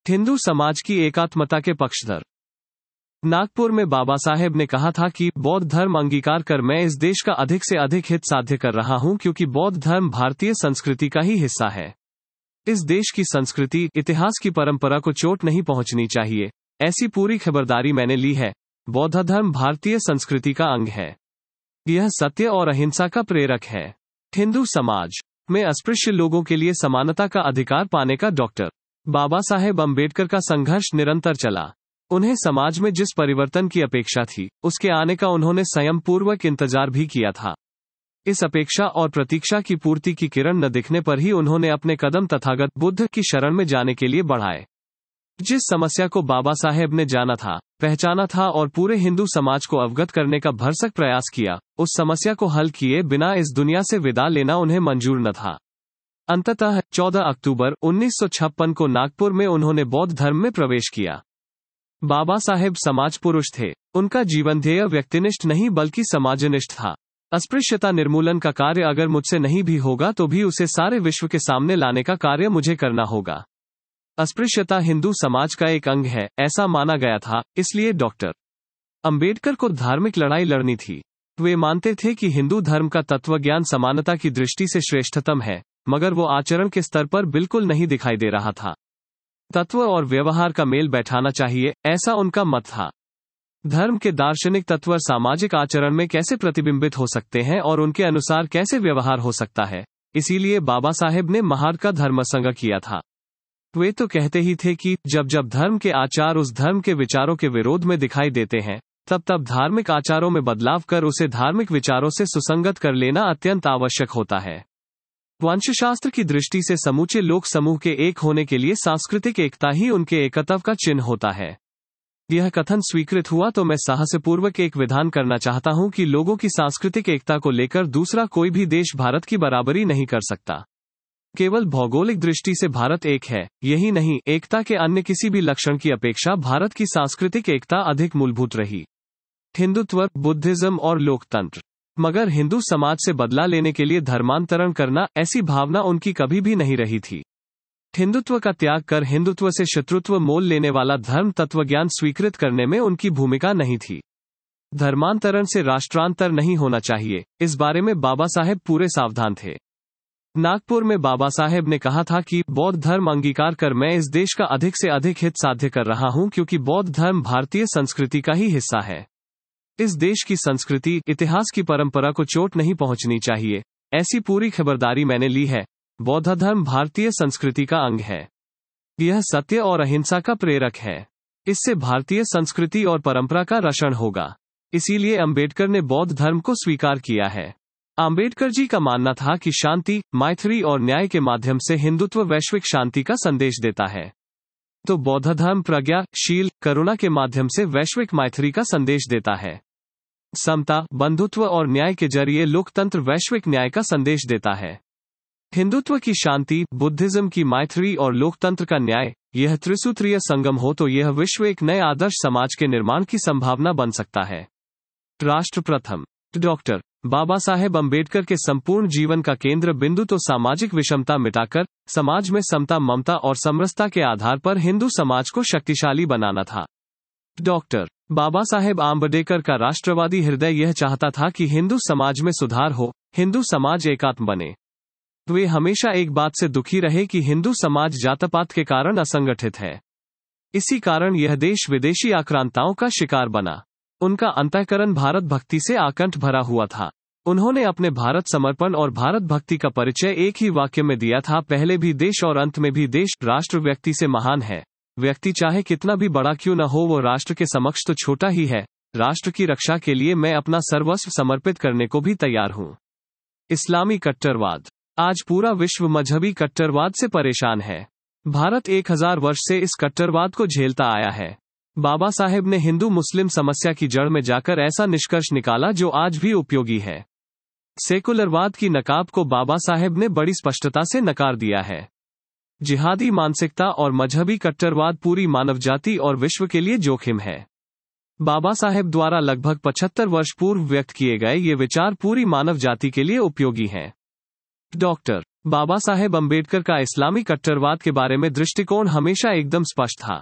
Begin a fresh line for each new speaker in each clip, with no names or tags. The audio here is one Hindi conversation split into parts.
हिंदू समाज की एकात्मता के पक्षधर। नागपुर में बाबा साहेब ने कहा था कि बौद्ध धर्म अंगीकार कर मैं इस देश का अधिक से अधिक हित साध्य कर रहा हूं, क्योंकि बौद्ध धर्म भारतीय संस्कृति का ही हिस्सा है। इस देश की संस्कृति, इतिहास की परंपरा को चोट नहीं पहुंचनी चाहिए, ऐसी पूरी खबरदारी मैंने ली है। बौद्ध धर्म भारतीय संस्कृति का अंग है। यह सत्य और अहिंसा का प्रेरक है। हिंदू समाज में अस्पृश्य लोगों के लिए समानता का अधिकार पाने का डॉक्टर बाबा साहेब अम्बेडकर का संघर्ष निरंतर चला। उन्हें समाज में जिस परिवर्तन की अपेक्षा थी, उसके आने का उन्होंने संयमपूर्वक इंतजार भी किया था। इस अपेक्षा और प्रतीक्षा की पूर्ति की किरण न दिखने पर ही उन्होंने अपने कदम तथागत बुद्ध की शरण में जाने के लिए बढ़ाए। जिस समस्या को बाबा साहेब ने जाना था, पहचाना था और पूरे हिंदू समाज को अवगत करने का भरसक प्रयास किया, उस समस्या को हल किए बिना इस दुनिया से विदा लेना उन्हें मंजूर न था। अंततः 14 अक्टूबर 1956 को नागपुर में उन्होंने बौद्ध धर्म में प्रवेश किया। बाबा साहेब समाज पुरुष थे। उनका जीवन ध्येय व्यक्तिनिष्ठ नहीं बल्कि समाजनिष्ठ था। अस्पृश्यता निर्मूलन का कार्य अगर मुझसे नहीं भी होगा तो भी उसे सारे विश्व के सामने लाने का कार्य मुझे करना होगा। अस्पृश्यता हिंदू समाज का एक अंग है, ऐसा माना गया था, इसलिए डॉक्टर अंबेडकर को धार्मिक लड़ाई लड़नी थी। वे मानते थे कि हिंदू धर्म का तत्वज्ञान समानता की दृष्टि से श्रेष्ठतम है, मगर वो आचरण के स्तर पर बिल्कुल नहीं दिखाई दे रहा था। तत्व और व्यवहार का मेल बैठाना चाहिए, ऐसा उनका मत था। धर्म के दार्शनिक तत्व सामाजिक आचरण में कैसे प्रतिबिंबित हो सकते हैं और उनके अनुसार कैसे व्यवहार हो सकता है, इसीलिए बाबा साहेब ने महार का धर्मसंग किया था। वे तो कहते ही थे कि जब जब धर्म के आचार उस धर्म के विचारों के विरोध में दिखाई देते हैं, तब तब धार्मिक आचारों में बदलाव कर उसे धार्मिक विचारों से सुसंगत कर लेना अत्यंत आवश्यक होता है। वंशशास्त्र की दृष्टि से समूचे लोक समूह के एक होने के लिए सांस्कृतिक एकता ही उनके एकत्व का चिन्ह होता है। यह कथन स्वीकृत हुआ तो मैं साहसपूर्वक एक विधान करना चाहता हूं कि लोगों की सांस्कृतिक एकता को लेकर दूसरा कोई भी देश भारत की बराबरी नहीं कर सकता। केवल भौगोलिक दृष्टि से भारत एक है, यही नहीं, एकता के अन्य किसी भी लक्षण की अपेक्षा भारत की सांस्कृतिक एकता अधिक मूलभूत रही। हिंदुत्व, बुद्धिज्म और लोकतंत्र। मगर हिंदू समाज से बदला लेने के लिए धर्मांतरण करना, ऐसी भावना उनकी कभी भी नहीं रही थी। हिंदुत्व का त्याग कर हिंदुत्व से शत्रुत्व मोल लेने वाला धर्म तत्वज्ञान स्वीकृत करने में उनकी भूमिका नहीं थी। धर्मांतरण से राष्ट्रांतर नहीं होना चाहिए, इस बारे में बाबा साहेब पूरे सावधान थे। नागपुर में बाबा साहेब ने कहा था कि बौद्ध धर्म अंगीकार कर मैं इस देश का अधिक से अधिक हित साध्य कर रहा हूं, क्योंकि बौद्ध धर्म भारतीय संस्कृति का ही हिस्सा है। इस देश की संस्कृति, इतिहास की परंपरा को चोट नहीं पहुंचनी चाहिए, ऐसी पूरी खबरदारी मैंने ली है। बौद्ध धर्म भारतीय संस्कृति का अंग है। यह सत्य और अहिंसा का प्रेरक है। इससे भारतीय संस्कृति और परंपरा का रक्षण होगा। इसीलिए अंबेडकर ने बौद्ध धर्म को स्वीकार किया है। अंबेडकर जी का मानना था कि शांति, मैत्री और न्याय के माध्यम से हिंदुत्व वैश्विक शांति का संदेश देता है, तो बौद्ध धर्म प्रज्ञा, शील, करुणा के माध्यम से वैश्विक मैत्री का संदेश देता है। समता, बंधुत्व और न्याय के जरिए लोकतंत्र वैश्विक न्याय का संदेश देता है। हिंदुत्व की शांति, बुद्धिज्म की मैत्री और लोकतंत्र का न्याय, यह त्रिसूत्रीय संगम हो तो यह विश्व एक नए आदर्श समाज के निर्माण की संभावना बन सकता है। राष्ट्र प्रथम। डॉक्टर बाबा साहेब अम्बेडकर के संपूर्ण जीवन का केंद्र बिंदु तो सामाजिक विषमता मिटाकर समाज में समता, ममता और समरसता के आधार पर हिंदू समाज को शक्तिशाली बनाना था। डॉक्टर बाबा साहेब आम्बेडकर का राष्ट्रवादी हृदय यह चाहता था कि हिंदू समाज में सुधार हो, हिंदू समाज एकात्म बने। वे हमेशा एक बात से दुखी रहे कि हिंदू समाज जातपात के कारण असंगठित है। इसी कारण यह देश विदेशी आक्रांताओं का शिकार बना। उनका अंतःकरण भारत भक्ति से आकंठ भरा हुआ था। उन्होंने अपने भारत समर्पण और भारत भक्ति का परिचय एक ही वाक्य में दिया था, पहले भी देश और अंत में भी देश। राष्ट्र व्यक्ति से महान है। व्यक्ति चाहे कितना भी बड़ा क्यों न हो, वो राष्ट्र के समक्ष तो छोटा ही है। राष्ट्र की रक्षा के लिए मैं अपना सर्वस्व समर्पित करने को भी तैयार हूँ। इस्लामी कट्टरवाद। आज पूरा विश्व मजहबी कट्टरवाद से परेशान है। भारत 1000 वर्ष से इस कट्टरवाद को झेलता आया है। बाबा साहेब ने हिंदू मुस्लिम समस्या की जड़ में जाकर ऐसा निष्कर्ष निकाला जो आज भी उपयोगी है। सेकुलरवाद की नकाब को बाबा साहेब ने बड़ी स्पष्टता से नकार दिया है। जिहादी मानसिकता और मजहबी कट्टरवाद पूरी मानवजाति और विश्व के लिए जोखिम है। बाबा साहेब द्वारा लगभग 75 वर्ष पूर्व व्यक्त किए गए ये विचार पूरी मानव जाति के लिए उपयोगी हैं। डॉक्टर बाबा साहेब अम्बेडकर का इस्लामी कट्टरवाद के बारे में दृष्टिकोण हमेशा एकदम स्पष्ट था।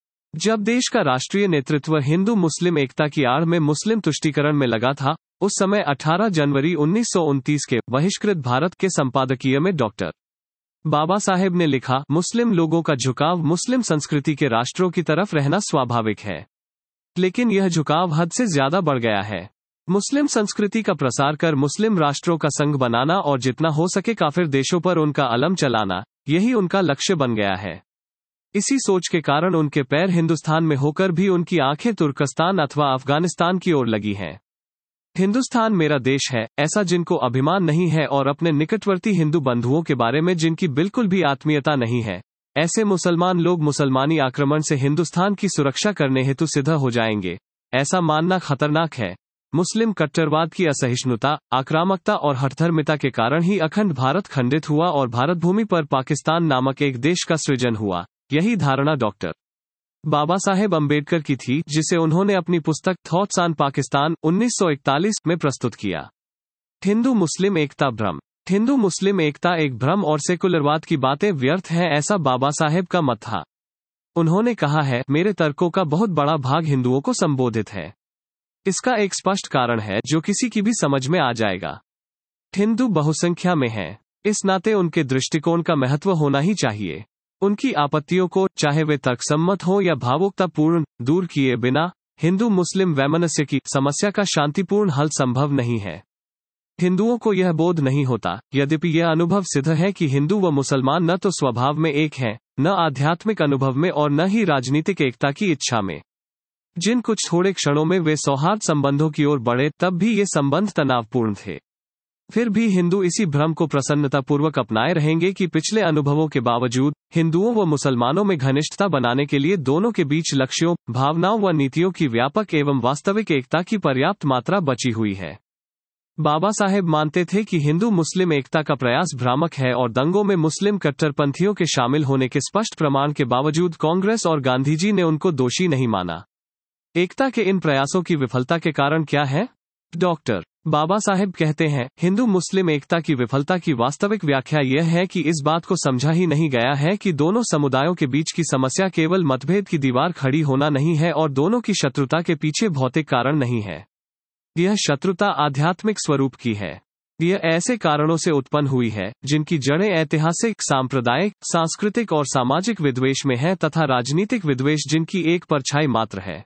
जब देश का राष्ट्रीय नेतृत्व हिंदू मुस्लिम एकता की आड़ में मुस्लिम तुष्टीकरण में लगा था, उस समय 18 जनवरी 1929 के बहिष्कृत भारत के संपादकीय में डॉक्टर बाबा साहेब ने लिखा, मुस्लिम लोगों का झुकाव मुस्लिम संस्कृति के राष्ट्रों की तरफ रहना स्वाभाविक है, लेकिन यह झुकाव हद से ज्यादा बढ़ गया है। मुस्लिम संस्कृति का प्रसार कर मुस्लिम राष्ट्रों का संघ बनाना और जितना हो सके काफिर देशों पर उनका अलम चलाना, यही उनका लक्ष्य बन गया है। इसी सोच के कारण उनके पैर हिंदुस्तान में होकर भी उनकी आंखें तुर्कस्तान अथवा अफगानिस्तान की ओर लगी हैं। हिंदुस्तान मेरा देश है, ऐसा जिनको अभिमान नहीं है और अपने निकटवर्ती हिंदू बंधुओं के बारे में जिनकी बिल्कुल भी आत्मीयता नहीं है, ऐसे मुसलमान लोग मुसलमानी आक्रमण से हिंदुस्तान की सुरक्षा करने हेतु सिद्ध हो जाएंगे, ऐसा मानना खतरनाक है। मुस्लिम कट्टरवाद की असहिष्णुता, आक्रामकता और हठधर्मिता के कारण ही अखंड भारत खंडित हुआ और भारत भूमि पर पाकिस्तान नामक एक देश का सृजन हुआ। यही धारणा डॉक्टर बाबा साहेब अम्बेडकर की थी, जिसे उन्होंने अपनी पुस्तक थॉट्स ऑन पाकिस्तान 1941 में प्रस्तुत किया। हिंदू मुस्लिम एकता भ्रम। हिंदू मुस्लिम एकता एक भ्रम और सेकुलरवाद की बातें व्यर्थ हैं, ऐसा बाबा साहेब का मत था। उन्होंने कहा है, मेरे तर्कों का बहुत बड़ा भाग हिंदुओं को संबोधित है। इसका एक स्पष्ट कारण है जो किसी की भी समझ में आ जाएगा। हिंदू बहुसंख्या में हैं, इस नाते उनके दृष्टिकोण का महत्व होना ही चाहिए। उनकी आपत्तियों को, चाहे वे तर्कसम्मत हो या भावुकतापूर्ण, दूर किए बिना हिंदू मुस्लिम वैमनस्य की समस्या का शांतिपूर्ण हल संभव नहीं है। हिंदुओं को यह बोध नहीं होता, यद्यपि यह अनुभव सिद्ध है कि हिंदू व मुसलमान न तो स्वभाव में एक हैं, न आध्यात्मिक अनुभव में और न ही राजनीतिक एकता की इच्छा में। जिन कुछ थोड़े क्षणों में वे सौहार्द संबंधों की ओर बढ़े, तब भी ये संबंध तनावपूर्ण थे। फिर भी हिंदू इसी भ्रम को प्रसन्नतापूर्वक अपनाए रहेंगे कि पिछले अनुभवों के बावजूद हिंदुओं व मुसलमानों में घनिष्ठता बनाने के लिए दोनों के बीच लक्ष्यों, भावनाओं व नीतियों की व्यापक एवं वास्तविक एकता की पर्याप्त मात्रा बची हुई है। बाबा साहेब मानते थे कि हिंदू मुस्लिम एकता का प्रयास भ्रामक है और दंगों में मुस्लिम कट्टरपंथियों के शामिल होने के स्पष्ट प्रमाण के बावजूद कांग्रेस और गांधीजी ने उनको दोषी नहीं माना। एकता के इन प्रयासों की विफलता के कारण क्या है? डॉक्टर बाबा साहेब कहते हैं, हिंदू मुस्लिम एकता की विफलता की वास्तविक व्याख्या यह है कि इस बात को समझा ही नहीं गया है कि दोनों समुदायों के बीच की समस्या केवल मतभेद की दीवार खड़ी होना नहीं है और दोनों की शत्रुता के पीछे भौतिक कारण नहीं है। यह शत्रुता आध्यात्मिक स्वरूप की है। यह ऐसे कारणों से उत्पन्न हुई है जिनकी जड़ें ऐतिहासिक, सांप्रदायिक, सांस्कृतिक और सामाजिक विद्वेष में है तथा राजनीतिक विद्वेष जिनकी एक परछाई मात्र है।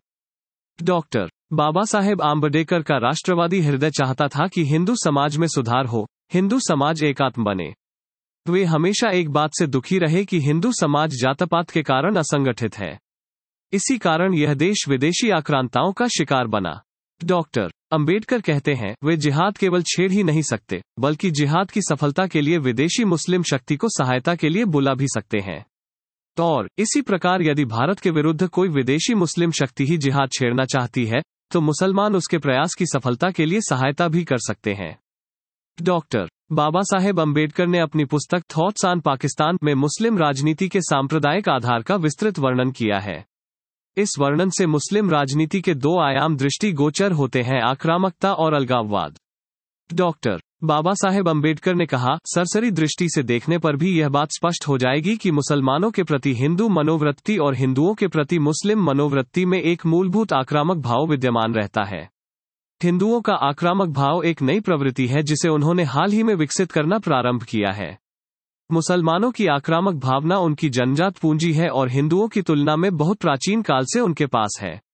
डॉक्टर बाबा साहेब आम्बेडकर का राष्ट्रवादी हृदय चाहता था कि हिंदू समाज में सुधार हो, हिंदू समाज एकात्म बने। वे हमेशा एक बात से दुखी रहे कि हिंदू समाज जातपात के कारण असंगठित है। इसी कारण यह देश विदेशी आक्रांताओं का शिकार बना। डॉक्टर अंबेडकर कहते हैं, वे जिहाद केवल छेड़ ही नहीं सकते, बल्कि जिहाद की सफलता के लिए विदेशी मुस्लिम शक्ति को सहायता के लिए बुला भी सकते हैं। और इसी प्रकार यदि भारत के विरुद्ध कोई विदेशी मुस्लिम शक्ति ही जिहाद छेड़ना चाहती है, तो मुसलमान उसके प्रयास की सफलता के लिए सहायता भी कर सकते हैं। डॉक्टर बाबा साहेब अम्बेडकर ने अपनी पुस्तक थॉट्स ऑन पाकिस्तान में मुस्लिम राजनीति के सांप्रदायिक आधार का विस्तृत वर्णन किया है। इस वर्णन से मुस्लिम राजनीति के दो आयाम दृष्टि गोचर होते हैं, आक्रामकता और अलगाववाद। डॉक्टर बाबा साहेब अम्बेडकर ने कहा, सरसरी दृष्टि से देखने पर भी यह बात स्पष्ट हो जाएगी कि मुसलमानों के प्रति हिंदू मनोवृत्ति और हिंदुओं के प्रति मुस्लिम मनोवृत्ति में एक मूलभूत आक्रामक भाव विद्यमान रहता है। हिंदुओं का आक्रामक भाव एक नई प्रवृत्ति है जिसे उन्होंने हाल ही में विकसित करना प्रारंभ किया है। मुसलमानों की आक्रामक भावना उनकी जन्मजात पूंजी है और हिंदुओं की तुलना में बहुत प्राचीन काल से उनके पास है।